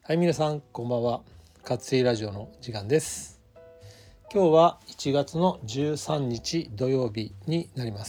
はい、皆さんこんばんは。活水ラジオの時間です。今日は1月の13日土曜日になります。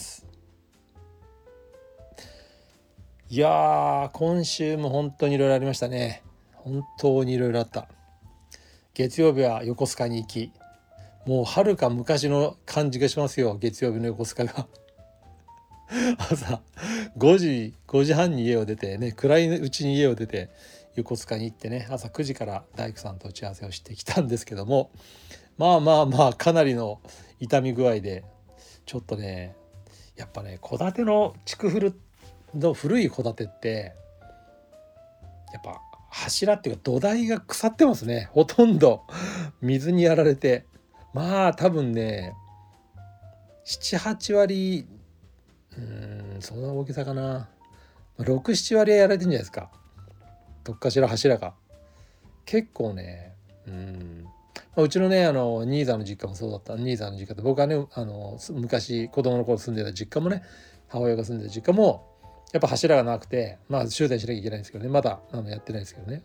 いやー、今週も本当にいろいろありましたね。本当にいろいろあった。月曜日は横須賀に行き、もう遥か昔の感じがしますよ。月曜日の横須賀が朝5時半に家を出てね、暗いうちに家を出て横須賀に行ってね、朝9時から大工さんと打ち合わせをしてきたんですけども、まあかなりの傷み具合で、ちょっとね、やっぱね、戸建ての築古の古い戸建てってやっぱ柱っていうか土台が腐ってますね。ほとんど水にやられて、まあ多分ね7、8割、そんな大きさかな、6、7割はやられてんじゃないですか。どっかしら柱が結構ね、うちのね新座の実家もそうだった。新座の実家って僕はね昔子供の頃住んでた実家もね、母親が住んでた実家もやっぱ柱がなくて、修繕しなきゃいけないんですけどね、まだやってないですけどね、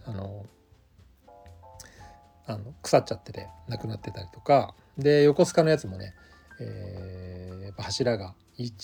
腐っちゃっててなくなってたりとかで、横須賀のやつもね、やっぱ柱が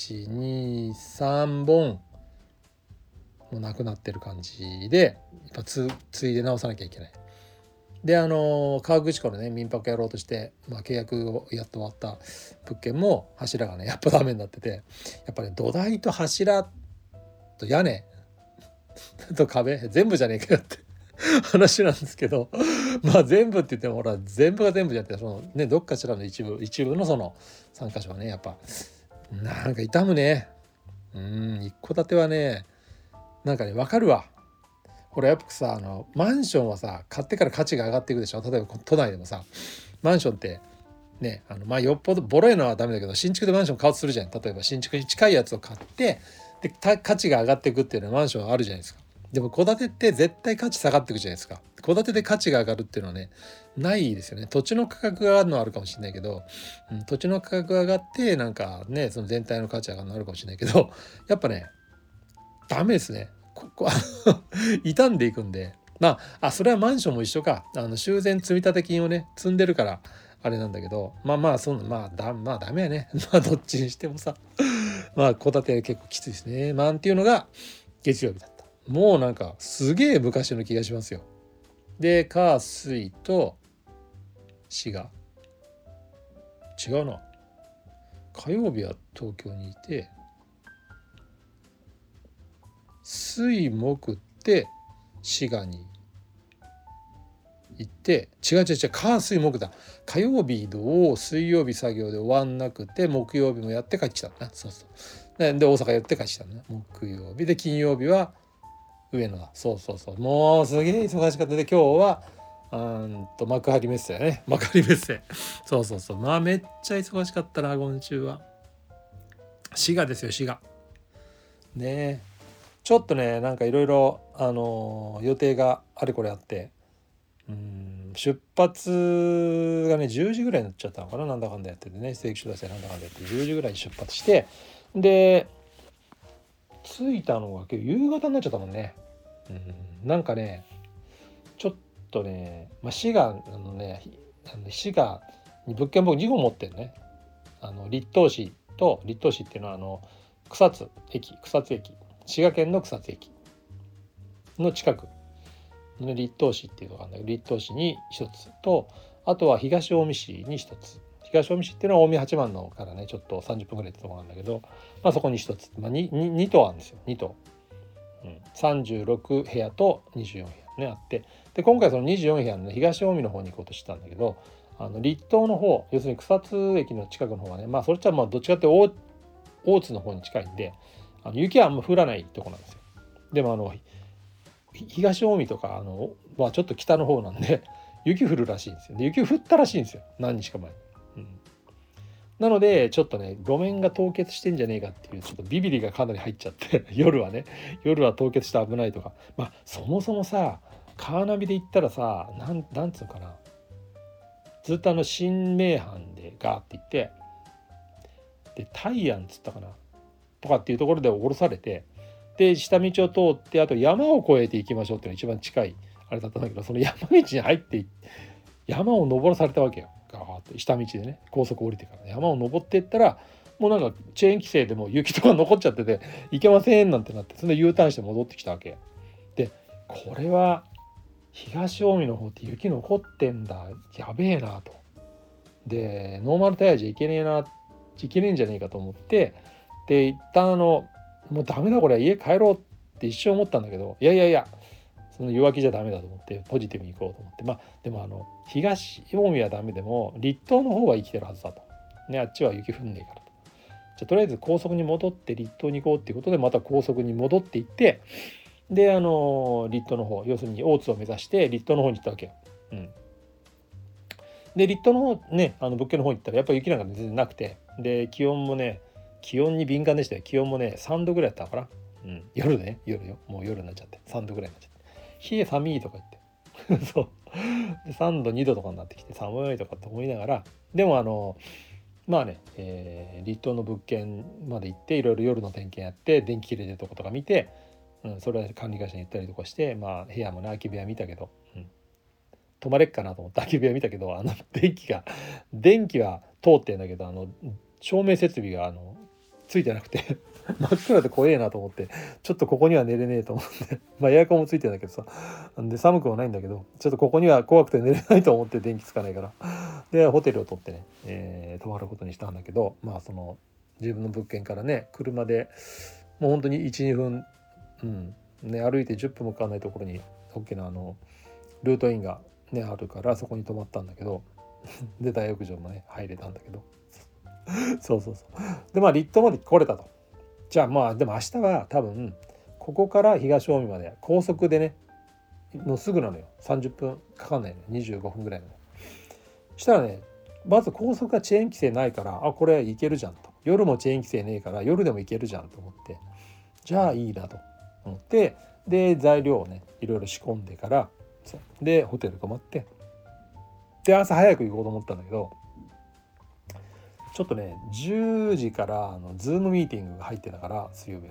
1、2、3本もうなくなってる感じで、やっぱついで直さなきゃいけない。で河口湖のね民泊やろうとして、契約をやっと終わった物件も柱がねやっぱダメになってて、やっぱり、土台と柱と屋根と壁全部じゃねえかよって話なんですけど、全部って言ってもほら全部が全部じゃなくて、そのねどっかしらの一部のその3箇所はねやっぱなんか傷むね。一戸建てはねなんかね分かるわ。ほらやっぱさマンションはさ買ってから価値が上がっていくでしょ。例えば都内でもさマンションってねよっぽどボロいのはダメだけど、新築でマンション買おうとするじゃん。例えば新築に近いやつを買ってで価値が上がっていくっていうのはマンションはあるじゃないですか。でも戸建てって絶対価値下がっていくじゃないですか。戸建てで価値が上がるっていうのはねないですよね。土地の価格が上がるのはあるかもしれないけど、土地の価格が上がってなんかねその全体の価値が上がるのはあるかもしれないけど、やっぱねダメですね。傷んでいくんで、それはマンションも一緒か。修繕積立金をね積んでるからあれなんだけど、ダメやね。どっちにしてもさ、戸建て結構きついですね。っていうのが月曜日だった。もうなんかすげえ昔の気がしますよ。で火水と滋賀、違うな、火曜日は東京にいて、水木って滋賀に行って、違う火水木だ。火曜日どう水曜日作業で終わんなくて木曜日もやって帰ってきたんだ。そうで大阪寄って帰ってきたんだ。木曜日で金曜日は上野だ。そうもうすげえ忙しかった。で今日は幕張メッセやね。幕張メッセそうめっちゃ忙しかったな今週は。滋賀ですよ、滋賀ね。ちょっとねなんかいろいろ予定があれこれあって、出発がね10時ぐらいになっちゃったのかな。なんだかんだやっててね、正規出してなんだかんだやって10時ぐらいに出発して、で着いたのが結構夕方になっちゃったもんね。なんかねちょっとね、滋賀のね滋賀に物件僕2本持ってるね。栗東市っていうのは草津駅滋賀県の草津駅の近くの栗東市っていうのがあるんだけど、栗東市に一つと、あとは東近江市に一つ。東近江市っていうのは近江八幡のからねちょっと30分ぐらいってとこなんだけど、そこに一つ、2棟あるんですよ。2棟、36部屋と24部屋ねあって、で今回その24部屋の、ね、東近江の方に行こうとしてたんだけど、栗東の方、要するに草津駅の近くの方はね、それっちゃどっちかって大津の方に近いんで、雪はあんま降らないとこなんですよ。でも東近江とかちょっと北の方なんで雪降るらしいんですよ。で雪降ったらしいんですよ、何日か前に。なのでちょっとね路面が凍結してんじゃねえかっていうちょっとビビリがかなり入っちゃって夜は凍結して危ないとか、そもそもさカーナビで行ったらさなんつうのかな、ずっと新名阪でガーって行って、でタイヤンつったかなとかっていうところで降ろされて、で下道を通ってあと山を越えていきましょうっていうのが一番近いあれだったんだけど、その山道に入って山を登らされたわけよ。ガーッと下道でね、高速降りてから、ね、山を登っていったら、もうなんかチェーン規制でも雪とか残っちゃってて行けませんなんてなって、それで U ターンして戻ってきたわけで、これは東近江の方って雪残ってんだ、やべえなと。でノーマルタイヤじゃいけねえんじゃねえかと思って、で一旦もうダメだこれ、家帰ろうって一瞬思ったんだけど、いやその弱気じゃダメだと思ってポジティブに行こうと思って、まあでも東近江はダメでも立東の方は生きてるはずだとね、あっちは雪降んねえからと、じゃあとりあえず高速に戻って立東に行こうっていうことで、また高速に戻っていって、で立東の方、要するに大津を目指して立東の方に行ったわけよ。で立東の方ね、物件の方に行ったらやっぱり雪なんか全然なくて、で気温に敏感でしたよ。気温もね3度ぐらいだったかな、夜よ、もう夜になっちゃって3度ぐらいになっちゃって、冷え寒いとか言ってそうで3度2度とかになってきて寒いとかって思いながら、でもまあね、立東の物件まで行っていろいろ夜の点検やって電気切れてるとことか見て、それは管理会社に行ったりとかして、まあ部屋もね空き部屋見たけど、泊まれっかなと思って空き部屋見たけど、電気は通ってんだけど、照明設備がついてなくて真っ暗で怖えなと思って、ちょっとここには寝れねえと思ってまあエアコンもついてんだけどさ、で寒くもないんだけど、ちょっとここには怖くて寝れないと思って電気つかないから、でホテルを取ってね、泊まることにしたんだけど、まあその自分の物件からね車でもう本当に 1,2 分、ね、歩いて10分もかかんないところに大きなルートインがねあるから、そこに泊まったんだけどで大浴場もね入れたんだけどそうでまあ立東まで来れたと。じゃあまあでも明日は多分ここから東近江まで高速でねもうすぐなのよ、30分かかんないのよ、25分ぐらいの。したらね、まず高速がチェーン規制ないから、これいけるじゃんと、夜もチェーン規制ねえから夜でもいけるじゃんと思って、じゃあいいなと思って、で材料をねいろいろ仕込んでから、でホテル泊まって、で朝早く行こうと思ったんだけど、ちょっとね10時からズームミーティングが入ってたから、水曜日ね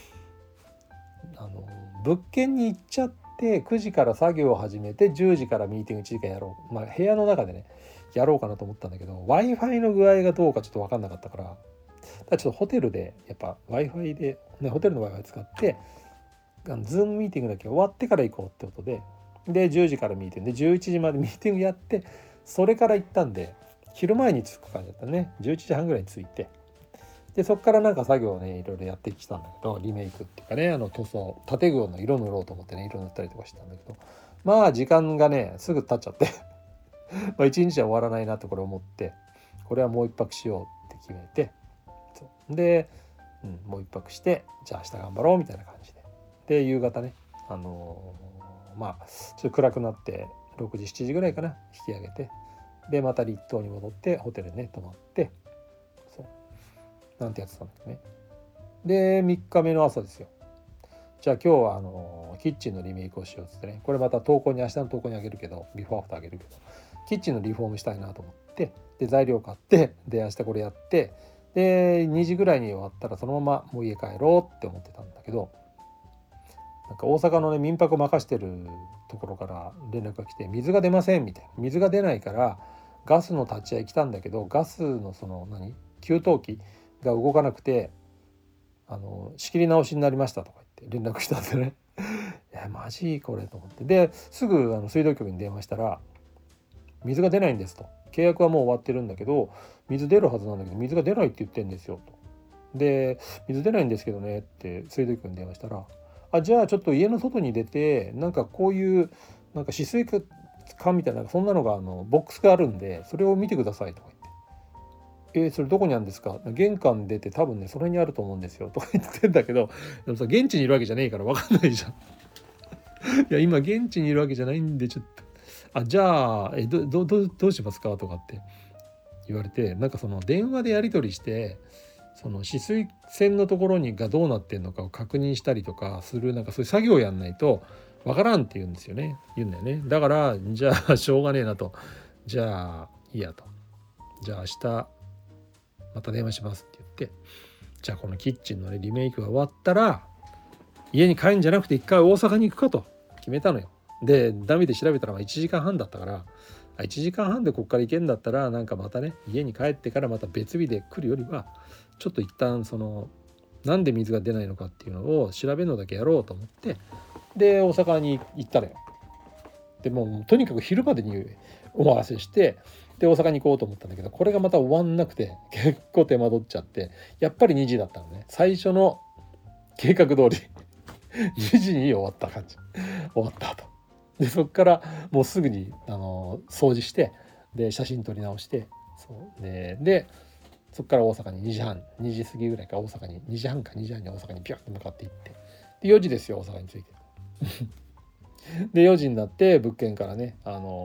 物件に行っちゃって9時から作業を始めて10時からミーティング1時間やろう、部屋の中でねやろうかなと思ったんだけど、 Wi-Fi の具合がどうかちょっと分かんなかったから、ちょっとホテルでやっぱ Wi-Fi で、ホテルの Wi-Fi 使ってズームミーティングだけ終わってから行こうってことで、10時からミーティングで11時までミーティングやって、それから行ったんで昼前に着く感じだったね。11時半ぐらいに着いて、でそこからなんか作業をねいろいろやってきたんだけど、リメイクっていうかね、塗装建具の色塗ろうと思ってね色塗ったりとかしたんだけど、まあ時間がねすぐ経っちゃってまあ一日は終わらないなとこれ思って、これはもう一泊しようって決めて、で、もう一泊して、じゃあ明日頑張ろうみたいな感じで、夕方ねまあちょっと暗くなって6時7時ぐらいかな引き上げて、でまた立東に戻ってホテルにね泊まって、なんてやってたんだけどね。で3日目の朝ですよ。じゃあ今日はキッチンのリメイクをしようっつってね、これまた明日の投稿にあげるけど、ビフォーアフターあげるけど、キッチンのリフォームしたいなと思って、で材料買って、で明日これやって、で2時ぐらいに終わったらそのままもう家帰ろうって思ってたんだけど、なんか大阪のね民泊を任してるところから連絡が来て、水が出ませんみたいな、水が出ないからガスの立ち会い来たんだけど、ガスの給湯器が動かなくて仕切り直しになりましたとか言って連絡したんですよねマジこれと思って、ですぐ水道局に電話したら、水が出ないんですと、契約はもう終わってるんだけど水出るはずなんだけど水が出ないって言ってんですよと、で水出ないんですけどねって水道局に電話したら、じゃあちょっと家の外に出て、なんかこういうなんか止水管みたいなそんなのがボックスがあるんでそれを見てくださいとか言って、それどこにあるんですか、玄関出て多分ねそれにあると思うんですよとか言ってんだけど、でもさ現地にいるわけじゃねえから分かんないじゃんいや今現地にいるわけじゃないんで、ちょっとじゃあどうしますかとかって言われて、なんかその電話でやり取りして、その止水栓のところがどうなってんのかを確認したりとかする、なんかそういう作業やんないとわからんって言うんだよね。だからじゃあしょうがねえなと、じゃあいいやと、じゃあ明日また電話しますって言って、じゃあこのキッチンのねリメイクが終わったら家に帰るんじゃなくて一回大阪に行くかと決めたのよ。 でダミで調べたら1時間半だったから、1時間半でこっから行けんだったらなんかまたね家に帰ってからまた別日で来るよりはちょっと一旦そのなんで水が出ないのかっていうのを調べるのだけやろうと思って、で大阪に行ったのよ。でもうとにかく昼までにお任せして、で大阪に行こうと思ったんだけど、これがまた終わんなくて結構手間取っちゃって、やっぱり2時だったのね。最初の計画通り2時に終わった感じ、終わった後で、そっからもうすぐに掃除して、で写真撮り直して、そうでそっから大阪に2時過ぎぐらいか、大阪に2時半か2時半に大阪にピュッと向かって行って、で4時ですよ大阪に着いてで4時になって物件からね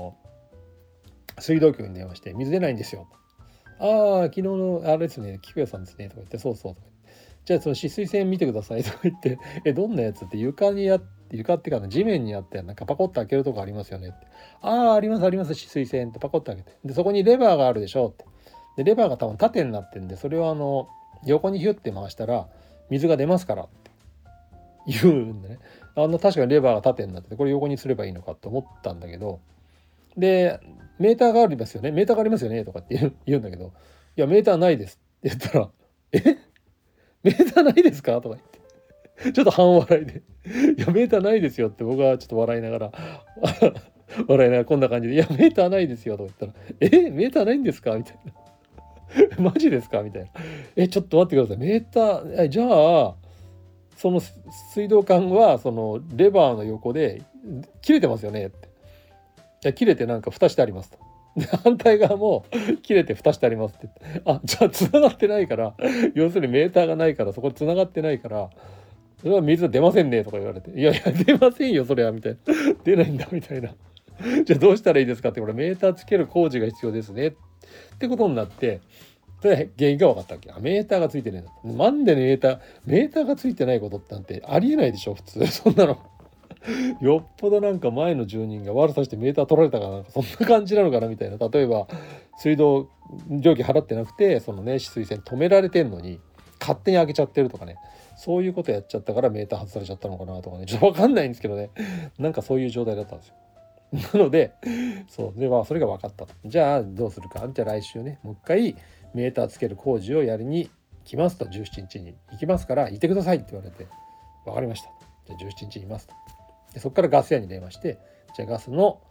水道局に電話して水出ないんですよ。ああ昨日のあれですね菊屋さんですねとか言って、そうそうとか言って、じゃあその止水栓見てくださいとか言って、どんなやつって、床っていうか地面にあってなんかパコッと開けるとこありますよねって、ああありますあります止水栓ってパコッと開けて、でそこにレバーがあるでしょって、でレバーが多分縦になってるんで、それを横にヒュッて回したら水が出ますからって言うんでね、確かにレバーが縦になってて、これ横にすればいいのかと思ったんだけど、でメーターがありますよねメーターがありますよねとかって言うんだけど、いやメーターないですって言ったら、メーターないですかとか言って、ちょっと半笑いでいやメーターないですよって僕はちょっと笑いながら笑いながらこんな感じで、いやメーターないですよとか言ったら、メーターないんですかみたいなマジですかみたいな、ちょっと待ってください、メーターじゃあその水道管はそのレバーの横で切れてますよねって、いや切れてなんか蓋してありますと、で反対側も切れて蓋してありますって言って、じゃあ繋がってないから、要するにメーターがないからそこ繋がってないから、それは水出ませんねとか言われて、いやいや出ませんよそれはみたいな、出ないんだみたいな、じゃあどうしたらいいですかって、これメーターつける工事が必要ですねってことになって、それ原因が分かったわけ。メーターがついてねえんだ。なんでメーターがついてないことってなんてありえないでしょ普通そんなのよっぽどなんか前の住人が悪さしてメーター取られたかなんかそんな感じなのかなみたいな。例えば水道料金払ってなくてそのね止水栓止められてんのに勝手に開けちゃってるとかね、そういうことやっちゃったからメーター外されちゃったのかなとかね、ちょっと分かんないんですけどね、なんかそういう状態だったんですよ。なのでそうではそれが分かったと。じゃあどうするか、じゃあ来週ねもう一回メーターつける工事をやりに来ますと、17日に行きますからいてくださいって言われて、分かりました、じゃあ17日にいますと。でそこからガス屋に電話して、じゃあガスの、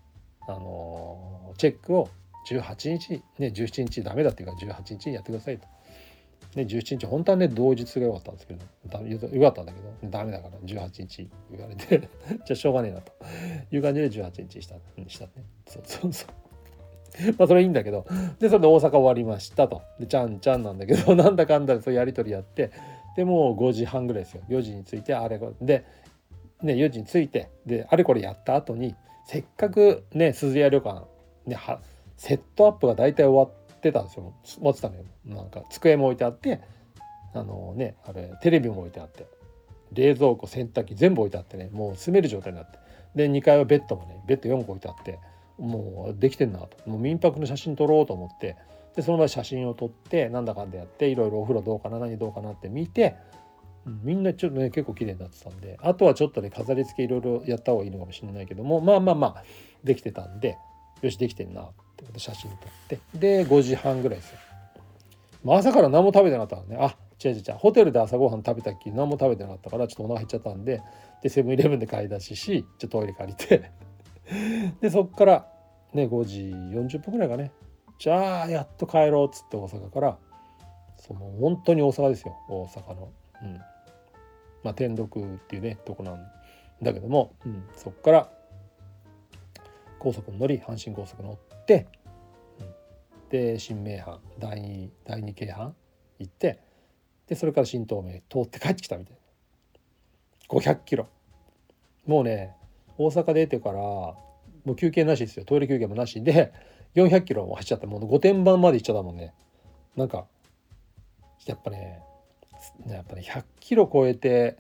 チェックを18日ね、17日ダメだっていうから18日にやってくださいと。で17日本当はね同日が良かったんですけど、良かったんだけどダメだから18日言われてじゃあしょうがねえなという感じで18日にしたね。そうそうそうそれいいんだけど、でそれで大阪終わりましたと。でちゃんちゃんなんだけどなんだかんだでそうやり取りやって、でもう5時半ぐらいですよ。4時に着いてあれこれでね、4時に着いて、であれこれやった後に、せっかくね鈴屋旅館ねセットアップが大体終わってたんですよ。終わってたのよ。なんか机も置いてあって、あれテレビも置いてあって、冷蔵庫洗濯機全部置いてあってね、もう住める状態になって、で2階はベッドもねベッド4個置いてあって、もうできてんなと、もう民泊の写真撮ろうと思って、でその場で写真を撮ってなんだかんだやって、いろいろお風呂どうかな何どうかなって見て、みんなちょっとね結構綺麗になってたんで、あとはちょっとね飾り付けいろいろやった方がいいのかもしれないけども、まあできてたんで、よしできてんなってことで写真撮って、で5時半ぐらいですよ。朝から何も食べてなかったからね、違うホテルで朝ごはん食べたっきり何も食べてなかったから、ちょっとお腹減っちゃったんで、セブンイレブンで買い出しし、トイレ借りてでそっからね5時40分ぐらいかね、じゃあやっと帰ろうっつって大阪から、本当に大阪ですよ、大阪の天禄っていうねとこなんだけども、そっから高速に乗り、阪神高速乗って、で新名阪第二京阪行って、でそれから新東名通って帰ってきたみたいな。500キロ、もうね大阪出てからもう休憩なしですよ。トイレ休憩もなしで400キロも走っちゃって、もう御殿場まで行っちゃったもんね。なんかやっぱね100キロ超えて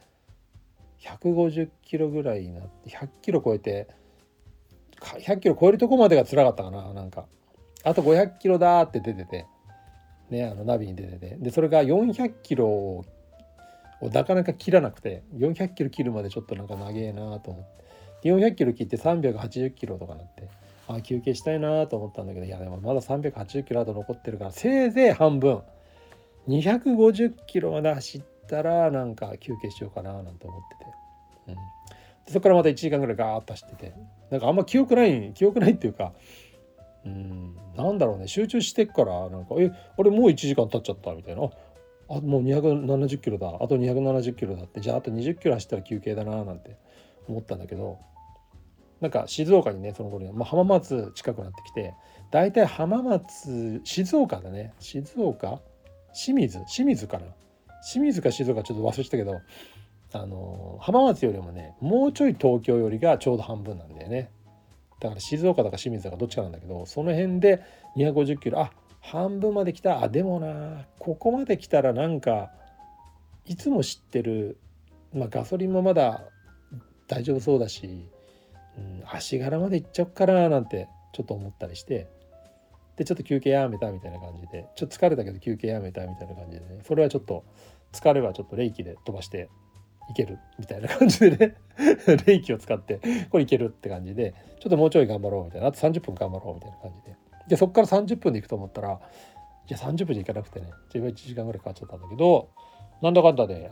150キロぐらいになって、100キロ超えて100キロ超えるとこまでが辛かったかな。なんかあと500キロだって出ててね、ナビに出てて、でそれが400キロをなかなか切らなくて、400キロ切るまでちょっとなんか長えなと思って、 400キロ切って380キロとかなって、休憩したいなと思ったんだけど、いやでもまだ380キロあと残ってるから、せいぜい半分250キロまで走ったらなんか休憩しようかななんて思ってて、でそこからまた1時間ぐらいガーッと走ってて、なんかあんま記憶ないっていうか、なんだろうね、集中してっからなんかあれもう1時間経っちゃったみたいな、もう270キロだ、あと270キロだって、じゃああと20キロ走ったら休憩だななんて思ったんだけど、なんか静岡にねその頃に、浜松近くなってきて、だいたい浜松静岡だね、清水かな、清水か静岡ちょっと忘れしたけど、浜松よりもねもうちょい東京よりがちょうど半分なんだよね。だから静岡だか清水だかどっちかなんだけど、その辺で250キロ、半分まで来た。でもな、ここまで来たらなんかいつも知ってる、ガソリンもまだ大丈夫そうだし、足柄まで行っちゃおっかななんてちょっと思ったりして、でちょっと休憩やめたみたいな感じで、ちょっと疲れたけど休憩やめたみたいな感じでね、それはちょっと疲れはちょっと冷気で飛ばしていけるみたいな感じでね冷気を使ってこれいけるって感じで、ちょっともうちょい頑張ろうみたいな、あと30分頑張ろうみたいな感じで、そっから30分で行くと思ったら、いや30分で行かなくてね、自分は1時間ぐらいかかっちゃったんだけど、なんだかんだで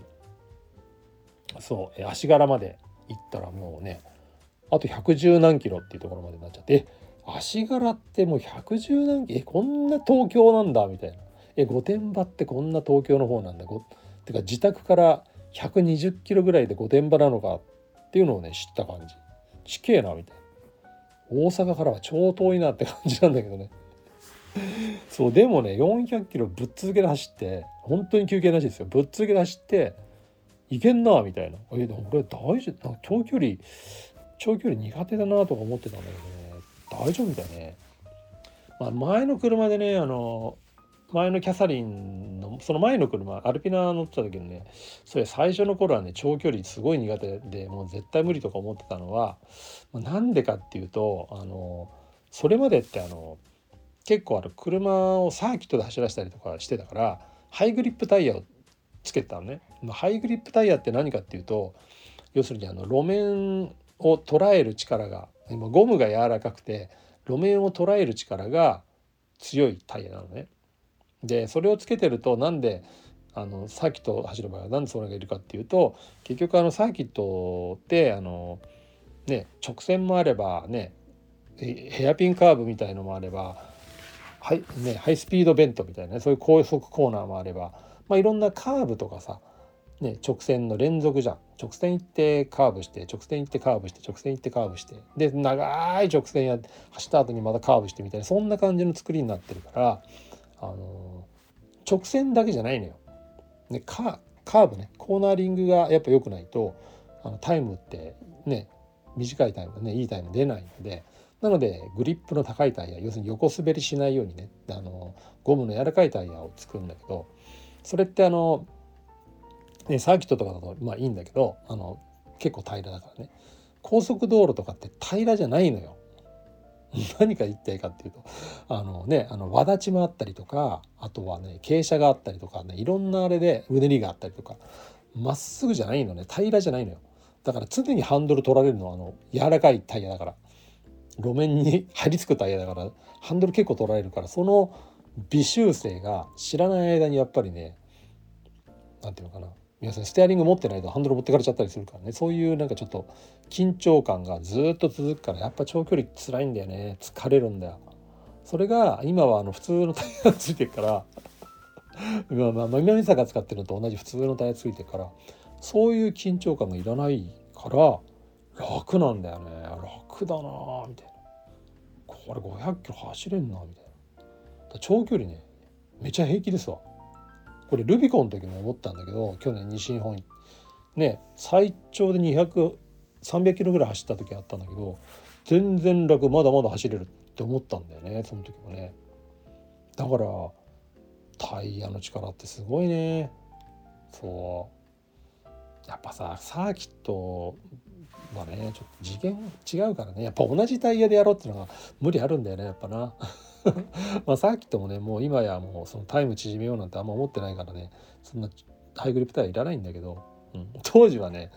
足柄まで行ったらもうね、あと110何キロっていうところまでになっちゃって、足柄ってもう110何キロ、こんな東京なんだみたいな、御殿場ってこんな東京の方なんだ、てか自宅から120キロぐらいで御殿場なのかっていうのをね知った感じ、ちけえなみたいな、大阪からは超遠いなって感じなんだけどねそうでもね400キロぶっ続けで走って、本当に休憩なしですよ、ぶっ続けで走っていけんなみたいな、でも俺大丈夫、長距離苦手だなとか思ってたんだけどね、大丈夫だよね。前の車でね、前のキャサリンのその前の車アルピナ乗ってた時にね、それ最初の頃はね長距離すごい苦手で、もう絶対無理とか思ってたのは、なんでかっていうと、それまでって結構車をサーキットで走らせたりとかしてたから、ハイグリップタイヤをつけてたのね。ハイグリップタイヤって何かっていうと、要するに路面を捉える力が、今ゴムが柔らかくて路面を捉える力が強いタイヤなのね。でそれをつけてると、なんでサーキットを走る場合はなんでそれがいるかっていうと、結局サーキットって直線もあればね、ヘアピンカーブみたいのもあれば、ハイスピードベントみたいな、そういう高速コーナーもあれば、いろんなカーブとかさ、直線の連続じゃん。直線行ってカーブして、直線行ってカーブして、直線行ってカーブして、で長い直線走った後にまたカーブしてみたいな、そんな感じの作りになってるから、直線だけじゃないのよ。でカーブね、コーナーリングがやっぱ良くないとタイムってね、短いタイムね、いいタイム出ないので、なのでグリップの高いタイヤ、要するに横滑りしないようにね、ゴムの柔らかいタイヤを作るんだけど、それってサーキットとかだといいんだけど、結構平らだからね。高速道路とかって平らじゃないのよ何か言いたいかっていうと、輪立ちもあったりとか、あとはね傾斜があったりとかね、いろんなあれでうねりがあったりとか、まっすぐじゃないのね、平らじゃないのよ。だから常にハンドル取られるのは柔らかいタイヤだから、路面に張り付くタイヤだから、ハンドル結構取られるから、その微修正が知らない間にやっぱりね、なんていうのかな、皆さんステアリング持ってないとハンドル持ってかれちゃったりするからね、そういうなんかちょっと緊張感がずっと続くから、やっぱ長距離辛いんだよね、疲れるんだよ。それが今は普通のタイヤついてるから南坂使ってるのと同じ普通のタイヤついてるから、そういう緊張感がいらないから楽なんだよね。楽だなみたいな、これ500キロ走れんなみたいな。長距離ねめちゃ平気ですわ。これルビコンの時も思ったんだけど、去年西日本ね最長で300キロぐらい走った時あったんだけど、全然楽、まだまだ走れるって思ったんだよね、その時もね。だからタイヤの力ってすごいね。そうやっぱさ、サーキットはねちょっと次元違うからね、やっぱ同じタイヤでやろうっていうのが無理あるんだよね、やっぱなサーキットもね、もう今やもうそのタイム縮めようなんてあんま思ってないからね、そんなハイグリップタイヤいらないんだけど、当時はね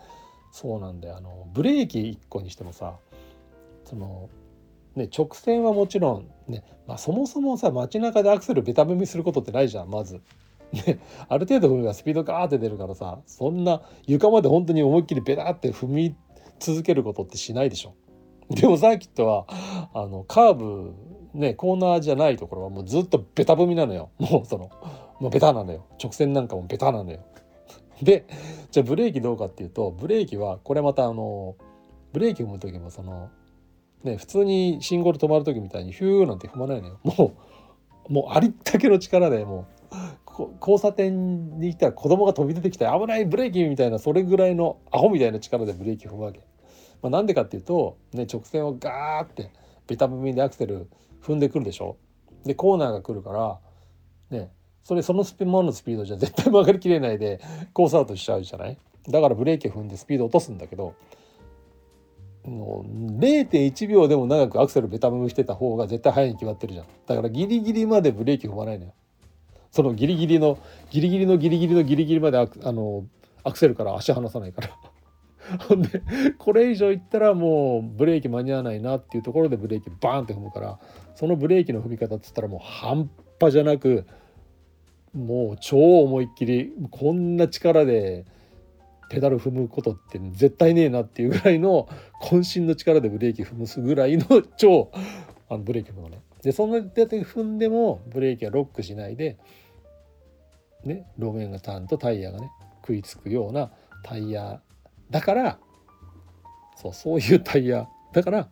そうなんだよ。ブレーキ1個にしてもさ、そのね、直線はもちろんね、そもそもさ街中でアクセルベタ踏みすることってないじゃんまず。ね、ある程度踏めばスピードガーって出るからさ、そんな床まで本当に思いっきりベタって踏み続けることってしないでしょ。でもサーキットはカーブね、コーナーじゃないところはもうずっとベタ踏みなのよ。もうベタなのよ。直線なんかもベタなのよ。でじゃあブレーキどうかっていうと、ブレーキはこれまたブレーキ踏む時もね、普通に信号で止まる時みたいにヒューなんて踏まないのよ。もうありったけの力でもう交差点に来たら子供が飛び出てきて危ないブレーキみたいな、それぐらいのアホみたいな力でブレーキ踏むわけ。なんでかっていうと、ね、直線をガーってベタ踏みでアクセル踏んでくるでしょ。でコーナーが来るからね、そのスピードじゃ絶対曲がりきれないでコースアウトしちゃうじゃない。だからブレーキを踏んでスピードを落とすんだけど、もう 0.1 秒でも長くアクセルベタ踏みしてた方が絶対速いに決まってるじゃん。だからギリギリまでブレーキ踏まないのよ。そのギリギリのギリギリのギリギリのギリギリまでアクセルから足離さないからほんでこれ以上いったらもうブレーキ間に合わないなっていうところでブレーキバーンって踏むから、そのブレーキの踏み方っつったらもう半端じゃなく、もう超思いっきりこんな力でペダル踏むことって絶対ねえなっていうぐらいの渾身の力でブレーキ踏むぐらいの超ブレーキ踏むのね。でそんなで踏んでもブレーキはロックしないでね、路面がちゃんとタイヤがね食いつくようなタイヤだから、そういうタイヤだから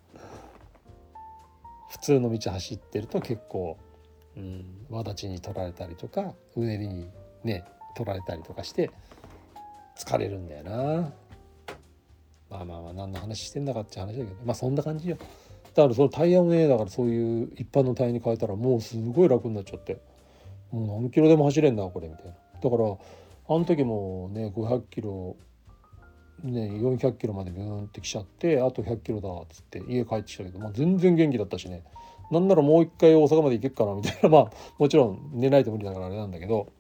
普通の道走ってると結構、轍に取られたりとかうねりにね取られたりとかして疲れるんだよな。何の話してんだかって話だけど、そんな感じよ。だからそのタイヤをね、だからそういう一般のタイヤに変えたらもうすごい楽になっちゃって、もう何キロでも走れんなこれみたいな。だからあの時もね500キロね400キロまでビューンって来ちゃって、あと100キロだっつって家帰ってきたけど、全然元気だったしね、なんならもう一回大阪まで行けっかなみたいなもちろん寝ないと無理だからあれなんだけど、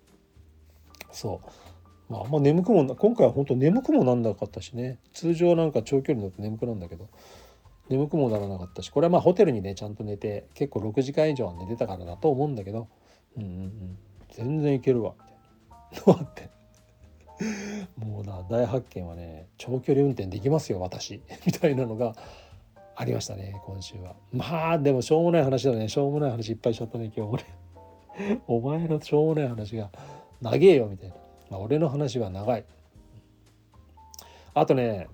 あんま眠くも今回は本当眠くもなんなかったしね。通常なんか長距離乗って眠くなんだけど眠くもならなかったし、これはホテルにねちゃんと寝て結構6時間以上は寝てたからだと思うんだけど、全然いけるわみたいなのあってもう大発見はね、長距離運転できますよ私みたいなのがありましたね今週は。でもしょうもない話だね。しょうもない話いっぱいしちゃったね今日俺お前のしょうもない話が長えよみたいな。俺の話は長い。あとね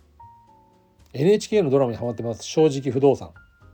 NHK のドラマにハマってます。正直不動産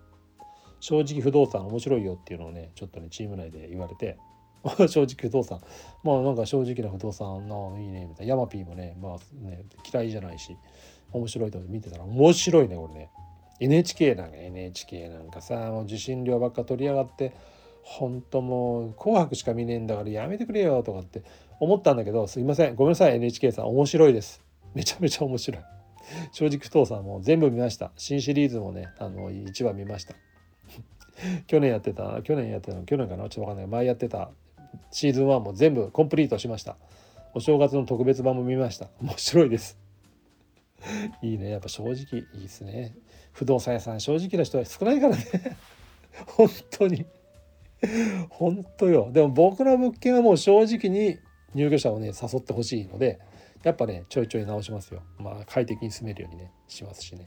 面白いよっていうのをねちょっとねチーム内で言われて正直不動産なんか正直な不動産いいねみたいな。ヤマピーもね嫌いじゃないし面白いと思って見てたら面白いねこれね。NHK なんかさもう受信料ばっか取りやがって本当もう紅白しか見ねえんだからやめてくれよとかって思ったんだけど、すいませんごめんなさい NHK さん面白いです。めちゃめちゃ面白い。正直不動産も全部見ました。新シリーズもね1話見ました。去年かなちょっと分かんない、前やってたシーズン1も全部コンプリートしました。お正月の特別版も見ました。面白いですいいね、やっぱ正直いいですね。不動産屋さん正直な人は少ないからね本当に本当よ。でも僕の物件はもう正直に入居者をね誘ってほしいので、やっぱねちょいちょい直しますよ。快適に住めるようにねしますしね。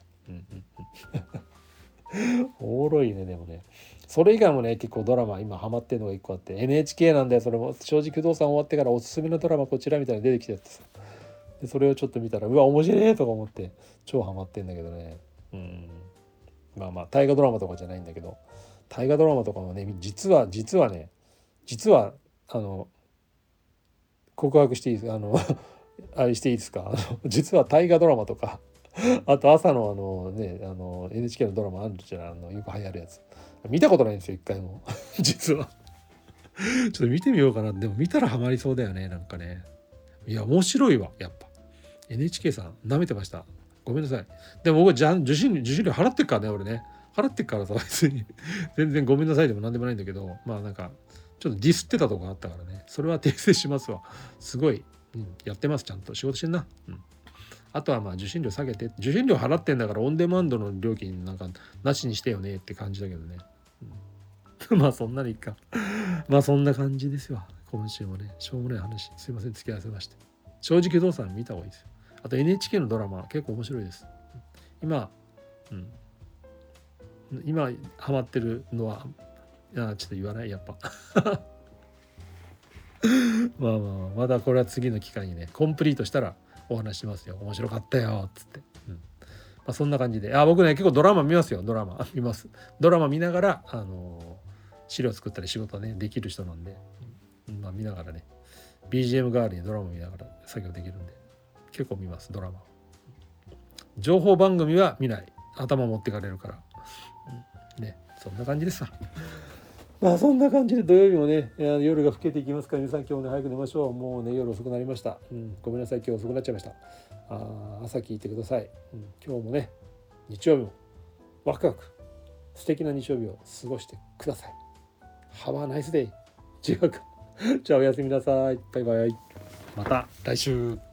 おもろいね。でもねそれ以外もね結構ドラマ今ハマってるのが1個あって、 NHK なんだよそれも。正直不動産終わってからおすすめのドラマこちらみたいなの出てきてさ、でそれをちょっと見たらうわ面白いとか思って超ハマってんだけどね。大河ドラマとかじゃないんだけど、大河ドラマとかもね実は告白していいですあれしていいですか実は大河ドラマとかあと朝のNHK のドラマあるじゃん、よく流行るやつ見たことないんですよ一回も実はちょっと見てみようかな。でも見たらハマりそうだよねなんかね。いや面白いわやっぱ。 NHK さん舐めてました。ごめんなさい。でも僕受信料払ってっからね俺ね。払ってっからさ別に全然ごめんなさいでもなんでもないんだけど、なんかちょっとディスってたとこあったからね。それは訂正しますわ。すごい、やってますちゃんと仕事してんな。 あとはまあ受信料下げて、受信料払ってんだからオンデマンドの料金なんかなしにしてよねって感じだけどね、まあそんなでいいかまあそんな感じですよ今週もね。しょうもない話すいません付き合わせまして。正直不動産見た方がいいですよ。あと NHK のドラマ結構面白いです。今ハマってるのはちょっと言わないやっぱまあまだこれは次の機会にねコンプリートしたらお話しますよ。面白かったよっつって、まあ、そんな感じで僕ね結構ドラマ見ますよ。ドラマ見ます。ドラマ見ながら資料作ったり仕事ねできる人なんで、まあ見ながらね BGM 代わりにドラマ見ながら作業できるんで結構見ますドラマ。情報番組は見ない。頭持ってかれるから、ね、そんな感じですわ。まあそんな感じで土曜日もね夜が更けていきますから、皆さん今日ね早く寝ましょう。もうね夜遅くなりました、ごめんなさい今日遅くなっちゃいました。朝聞いてください、今日もね日曜日もワクワク素敵な日曜日を過ごしてください。Have a nice day。違うかじゃあおやすみなさい。バイバイ。また来週。